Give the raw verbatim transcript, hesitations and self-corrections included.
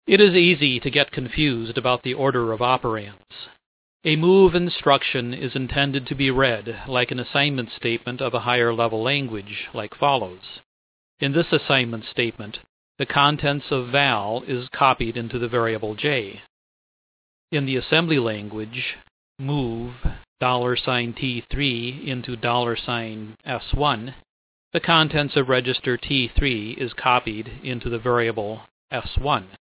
It is easy to get confused about the order of operands. A move instruction is intended to be read like an assignment statement of a higher level language, like follows. In this assignment statement, the contents of val is copied into the variable j. In the assembly language, move dollar sign T three into dollar sign S one, the contents of register T three is copied into the variable S one.